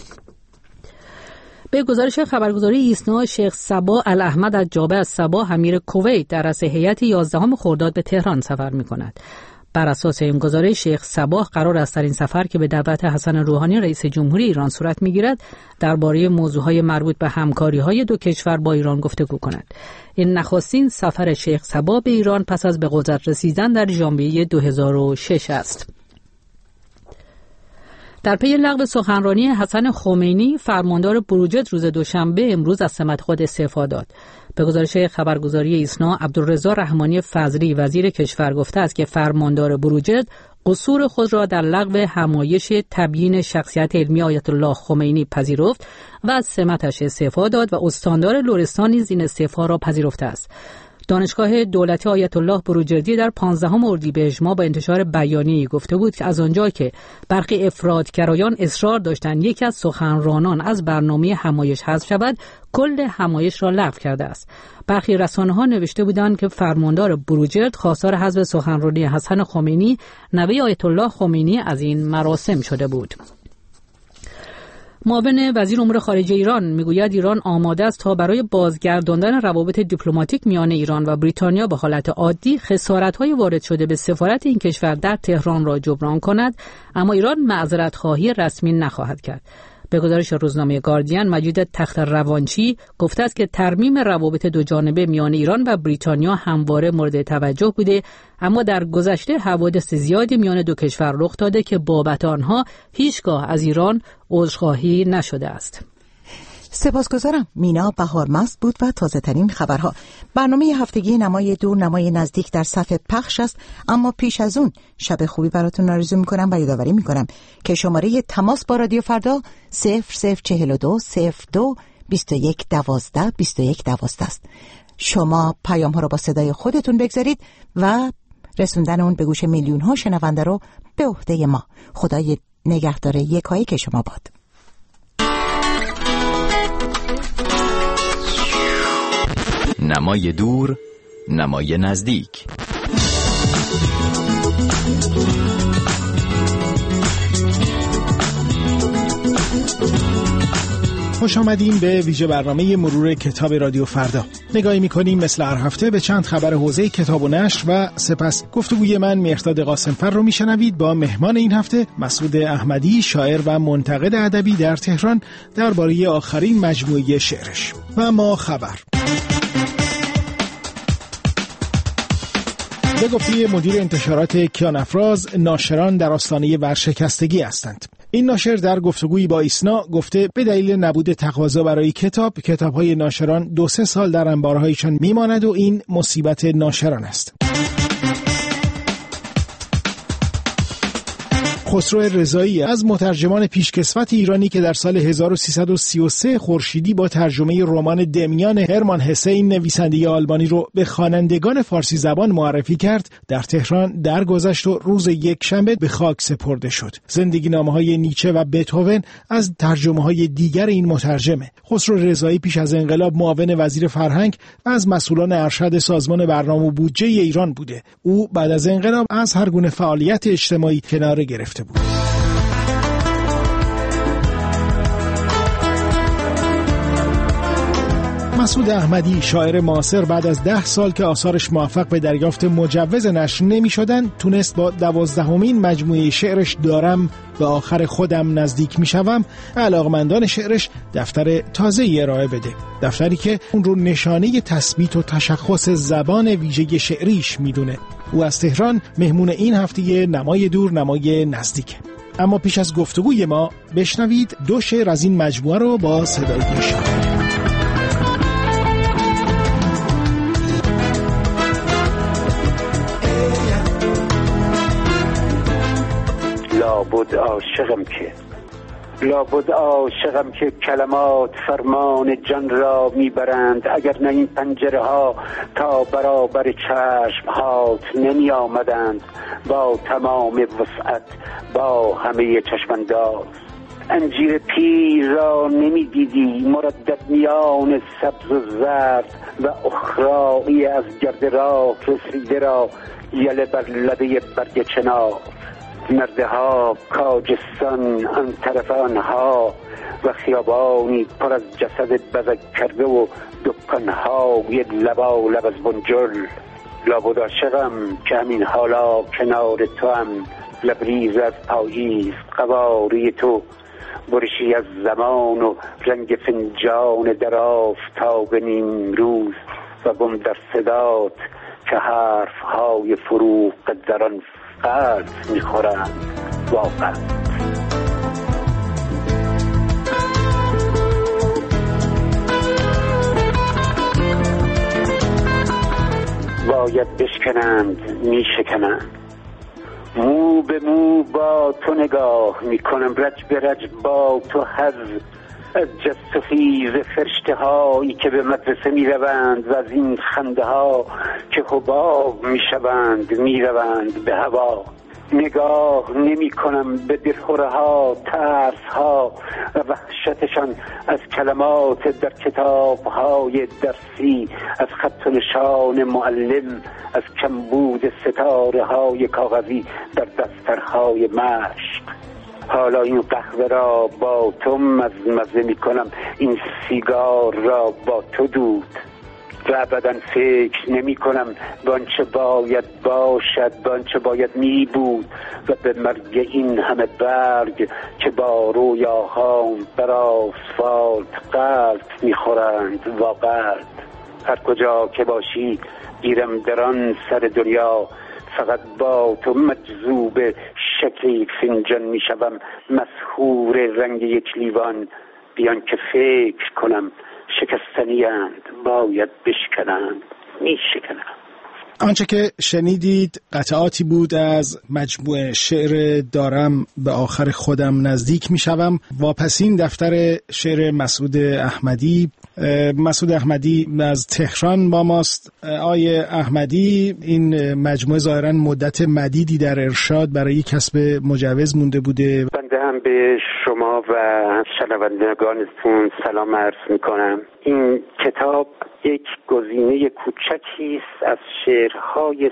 S17: به گزارش خبرگزاری ایسنا، شیخ صباح الاحمد از جابه الصباح امیر کویت در رأس هیئت یازدهم خرداد به تهران سفر می‌کند. بر اساس این گزارش، شیخ صباح قرار است در این سفر که به دعوت حسن روحانی رئیس جمهوری ایران صورت می‌گیرد درباره موضوعهای مربوط به همکاری‌های دو کشور با ایران گفتگو کند. این نخستین سفر شیخ صباح به ایران پس از به قدرت رسیدن در ژانویه دو هزار و شش است. در پی لغو سخنرانی حسن خمینی، فرماندار بروجرد روز دوشنبه امروز از سمت خود استعفا داد. به گزارش خبرگزاری ایسنا، عبدالرضا رحمانی فضلی وزیر کشور گفته است که فرماندار بروجرد قصور خود را در لغو همایش تبیین شخصیت علمی آیت الله خمینی پذیرفت و از سمتش استعفا داد و استاندار لرستان نیز این استعفا را پذیرفته است. دانشگاه دولتی آیت الله بروجردی در پانزدهم اردیبهشت ماه با انتشار بیانیه‌ای گفته بود که از آنجا که برخی افراطگرایان اصرار داشتند یکی از سخنرانان از برنامه همایش حذف شود، کل همایش را لغو کرده است. برخی رسانه‌ها نوشته بودند که فرماندار بروجرد خواستار حذف سخنرانی حسن خمینی، نوه آیت الله خمینی، از این مراسم شده بود. معاون وزیر امور خارجه ایران میگوید ایران آماده است تا برای بازگرداندن روابط دیپلماتیک میان ایران و بریتانیا به حالت عادی خسارت‌های وارد شده به سفارت این کشور در تهران را جبران کند، اما ایران معذرت خواهی رسمی نخواهد کرد. به گزارش روزنامه گاردین، مجید تخت روانچی گفته است که ترمیم روابط دو جانبه میان ایران و بریتانیا همواره مورد توجه بوده، اما در گذشته حوادث زیادی میان دو کشور رخ داده که بابت آنها هیچگاه از ایران عذرخواهی نشده است.
S1: سپاسگزارم. مینا بهارمست بود و تازه ترین خبرها. برنامه هفتگی نمای دور نمای نزدیک در صفحه پخش است، اما پیش از اون شب خوبی براتون آرزو میکنم و یادآوری میکنم که شماره تماس با رادیو فردا صفر صفر چهل و دو صفر دو بیست و یک دوازده بیست و یک دوازده است. شما پیام ها رو با صدای خودتون بگذارید و رسوندن اون به گوش میلیون ها شنونده رو به عهده ما. خدای نگهدار یکایی که شما باد.
S18: نمای دور نمای نزدیک.
S5: خوش آمدین به ویژه برنامه مرور کتاب رادیو فردا. نگاهی می‌کنیم مثل هر هفته به چند خبر حوزه کتاب و نشر و سپس گفتگوی من مهرداد قاسمفر رو میشنوید با مهمان این هفته مسعود احمدی، شاعر و منتقد ادبی در تهران، درباره آخرین مجموعه شعرش. و ما خبر. به گفته مدیر انتشارات کیانافراز، ناشران در آستانه ورشکستگی هستند. این ناشر در گفتگویی با ایسنا گفته به دلیل نبود تقاضا برای کتاب، کتاب‌های ناشران دو سه سال در انبارهایشان میماند و این مصیبت ناشران است. خسرو رضایی از مترجمان پیشکسوت ایرانی که در سال هزار و سیصد و سی و سه خورشیدی با ترجمه رمان دمیان هرمان هسه نویسنده آلمانی رو به خوانندگان فارسی زبان معرفی کرد، در تهران درگذشت و روز یکشنبه به خاک سپرده شد. زندگی نامه‌های نیچه و بتهوون از ترجمه‌های دیگر این مترجمه. خسرو رضایی پیش از انقلاب معاون وزیر فرهنگ و از مسئولان ارشد سازمان برنامه و بودجه ایران بوده. او بعد از انقلاب از هر گونه فعالیت اجتماعی کناره گرفته بود. مسعود احمدی، شاعر معاصر، بعد از ده سال که آثارش موفق به دریافت مجوز نشر نمی شدن، تونست با دوازدهمین مجموعه شعرش دارم به آخر خودم نزدیک می شوم علاقمندان شعرش دفتر تازه‌ای ارائه بده. دفتری که اون رو نشانه تثبیت و تشخص زبان ویژه شعریش میدونه. او از تهران مهمون این هفته نمای دور نمای نزدیک. اما پیش از گفتگوی ما بشنوید دو شعر از این مجموعه رو با صدای ایشان.
S9: لابد عاشقم که لابد عاشقم که کلمات فرمان جان را میبرند، اگر نه این پنجره ها تا برابر چشم هات نمی آمدند، با تمام وسعت با همه چشمانداز. انجیر پیر را نمی دیدی مردد میان سبز و زرد و اخرایی از گرد راه رسیده را یله بر لبه برگ چنار. مرده ها کاجستان آن طرف آنها و خیابانی پر از جسد بزک کرده و دکان‌های لبا لب از بنجل. لابد عاشقم که همین حالا کنار تو هم، لبریز از پاییز قواری تو، برشی از زمان و رنگ فنجان در آفتاب نیمروز و گم در صدات که حرف‌های فروغ در آن قلب میخورند واقعا. باید بشکنند میشکنند، مو به مو با تو نگاه میکنم، رج به رج با تو حز از جست و خیز فرشته هایی که به مدرسه می روند و از این خنده ها که حباب می شوند می روند به هوا. نگاه نمی کنم به دلخوره ها، ترس ها و وحشتشان از کلمات در کتاب های درسی، از خط و نشان معلم، از کمبود ستاره های کاغذی در دفترهای مشق. حالا این قهوه را با تو مزمزه می کنم، این سیگار را با تو دود و ابدا فکر نمی کنم به آنچه باید باشد، به آنچه باید می بود و به مرگ این همه برگ که با رویاهام بر آسفالت قلب می خورند واقعا. هر کجا که باشی گیرم در آن سر دنیا، فقط با تو مجذوب شکل فنجان می شوم، مسحور رنگ یک لیوان بیان که فکر کنم شکستنی اند باید بشکنند می شکنند.
S5: آنچه که شنیدید قطعاتی بود از مجموعه شعر دارم به آخر خودم نزدیک می شوم، واپسین دفتر شعر مسعود احمدی. مسعود احمدی از تهران با ماست. آقای احمدی، این مجموعه ظاهراً مدت مدیدی در ارشاد برای کسب مجوز مونده بوده.
S9: بنده هم به شما و شنوندگانتون سلام عرض می کنم. این کتاب یک گزینه کوچکی است از شعرهای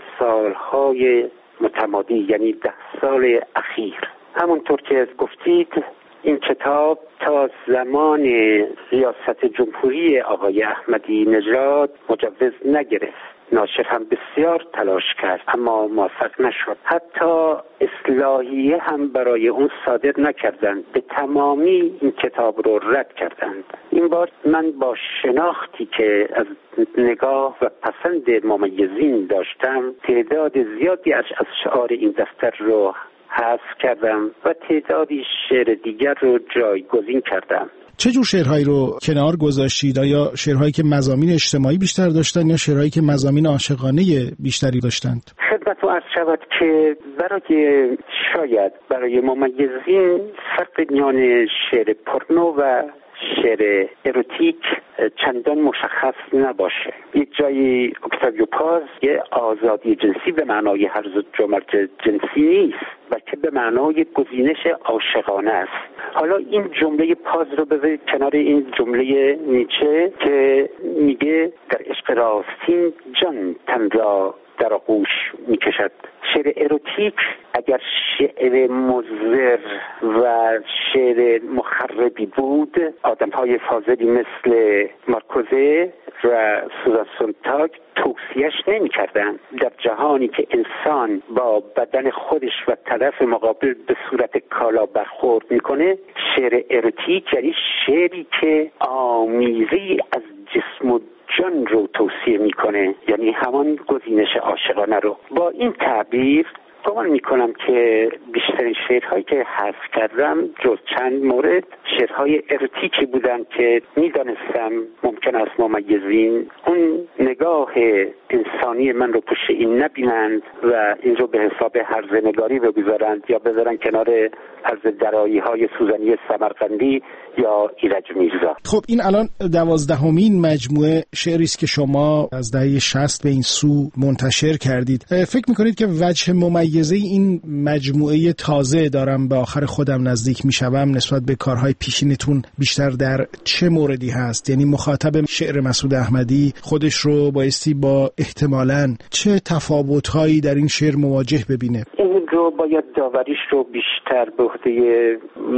S9: سالهای متمادی، یعنی ده سال اخیر. همونطور که گفتید این کتاب تا زمان ریاست جمهوری آقای احمدی نژاد مجوز نگرفت. ناشر هم بسیار تلاش کرد اما موفق نشد. حتی اصلاحیه هم برای اون صادر نکردند، به تمامی این کتاب رو رد کردند. این بار من با شناختی که از نگاه و پسند ممیزین داشتم تعداد زیادی از اشعار این دفتر رو حذف کردم و تعدادی شعر دیگر رو جایگزین کردم.
S5: چه جور شعرهایی رو کنار گذاشتید؟ آیا شعرهایی که مضامین اجتماعی بیشتر داشتن یا شعرهایی که مضامین عاشقانه بیشتری داشتند؟
S9: خدمت عرض شود که برای شاید برای ممیزین فرق میان شعر پورنو و شعر اروتیک چندان مشخص نباشه. یک جایی اکتاویو پاز یه آزادی جنسی به معنای هرز جمرج جنسی نیست، بلکه به معنای گزینش عاشقانه است. حالا این جمله پاز رو بذارید کنار این جمله نیچه که میگه در عشق راستین جان تن را در آغوش میکشد. شعر اروتیک اگر شعر مضر و شعر مخربی بود، آدم‌های فاضلی مثل مارکوزه و سوزان سونتاگ توصیهش نمی‌کردند. در جهانی که انسان با بدن خودش و طرف مقابل به صورت کالا برخورد میکنه، شعر اروتیک یعنی شعری که آمیزی از جسم و جان رو توصیه میکنه، یعنی همان گزینش عاشقانه رو. با این تعبیر گمان میکنم که بیشترین شعرهایی که حذف کردم جز چند مورد شعرهای اروتیکی بودن که میدانستم ممکن است ممیزین اون نگاه انسانی من رو پشت این نبینند و این رو به حساب هرزنگاری بگذارند یا بذارن کنار هرز درایی های سوزنی سمرقندی یا ایرج میرزا.
S5: خب این الان دوازدهمین مجموعه شعری است که شما از دهه شصت به این سو منتشر کردید. فکر میکنید که وجه ممیزه این مجموعه تازه دارم به آخر خودم نزدیک میشوم نسبت به کارهای پیشینتون بیشتر در چه موردی هست؟ یعنی مخاطب شعر مسعود احمدی خودش رو بایستی با احتمالاً چه تفاوت‌هایی در این شعر مواجه ببینه؟
S9: این رو باید داوریش رو بیشتر به عهده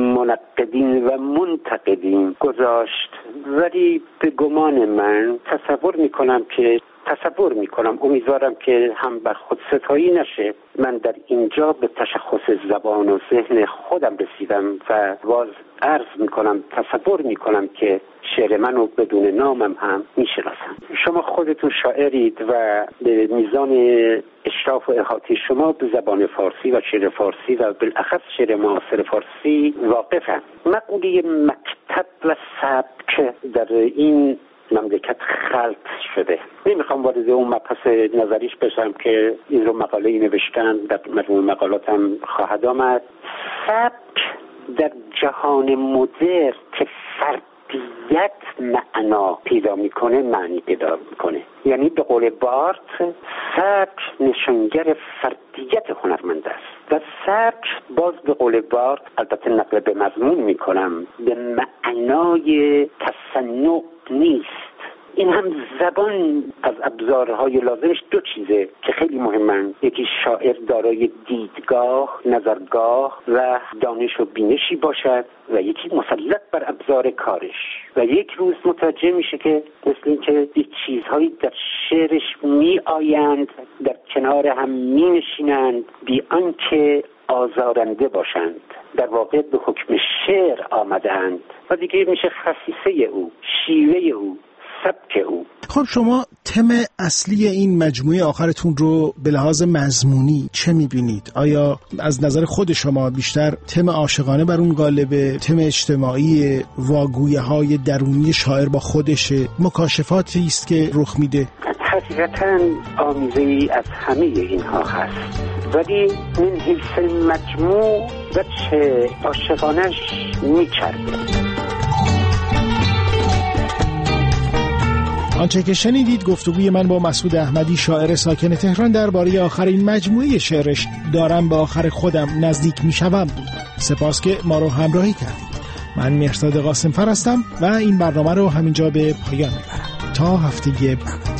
S9: منقدین و منتقدین گذاشت، ولی به گمان من تصور میکنم که تصور میکنم امیدوارم که هم بر خود ستایی نشه. من در اینجا به تشخص زبان و ذهن خودم رسیدم و باز عرض میکنم تصور میکنم که شعر منو بدون نامم هم میشناسم. شما خودتون شاعرید و به میزان اشراف و احاطه شما به زبان فارسی و شعر فارسی و بالاخص شعر معاصر فارسی واقفم. مقوله مکتب و سبک در این مملکت خلط شده. نمیخوام وارد اون مبحث نظریش بشم که این رو مقاله‌ای نوشتن، در مجموع مقالاتم خواهد آمد. سبک در جهان مدرن که فردیت معنا پیدا میکنه معنی پیدا میکنه. یعنی به قول بارت سبک نشانگر فردیت هنرمند است و سبک باز به قول بارت، البته نقل به مضمون میکنم، به معنای تصنع نیست. این هم زبان از ابزارهای لازمش دو چیزه که خیلی مهمن. یکی شاعر دارای دیدگاه، نظرگاه و دانش و بینشی باشد و یکی مسلط بر ابزار کارش و یک روز متوجه میشه که مثل این که یک چیزهایی در شعرش می آیند در کنار هم می نشینند بی آنکه آزارنده باشند، در واقع به حکم شعر آمدند و دیگه میشه خصیصه او، شیوه او،
S19: سبک او.
S5: خب شما تم اصلی این مجموعه آخرتون رو به لحاظ مضمونی چه میبینید؟ آیا از نظر خود شما بیشتر تم عاشقانه بر اون غالبه، تم اجتماعی، واگویه های درونی شاعر با خودشه، مکاشفاتی است که رخ میده؟
S19: حقیقتاً آمیزه‌ای از همه اینها هست، ولی من حیث مجموع وجه عاشقانش میچرده.
S5: آنچه که شنیدید گفتگوی من با مسعود احمدی، شاعر ساکن تهران، درباره آخر این مجموعه شعرش دارم به آخر خودم نزدیک میشوم بود. سپاس که ما رو همراهی کردید. من مهرزاد قاسمفر هستم و این برنامه رو همینجا به پایان میبرم. تا هفته بعد.